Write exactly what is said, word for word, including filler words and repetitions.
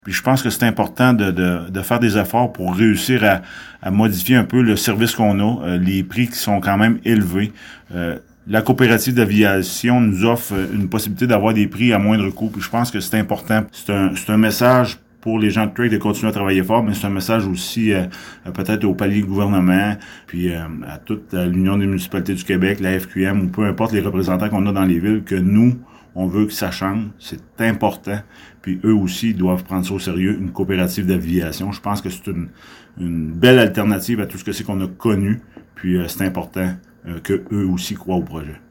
Puis je pense que c'est important de, de, de faire des efforts pour réussir à, à modifier un peu le service qu'on a, euh, les prix qui sont quand même élevés. Euh, la coopérative d'aviation nous offre une possibilité d'avoir des prix à moindre coût. Puis je pense que c'est important. C'est un, c'est un message pour les gens de Trake de continuer à travailler fort, mais c'est un message aussi euh, peut-être au palier gouvernement, puis euh, à toute l'Union des municipalités du Québec, la F Q M, ou peu importe les représentants qu'on a dans les villes, que nous, on veut que ça change. C'est important. Puis eux aussi doivent prendre ça au sérieux, une coopérative d'aviation. Je pense que c'est une, une belle alternative à tout ce que c'est qu'on a connu. Puis euh, c'est important euh, que eux aussi croient au projet.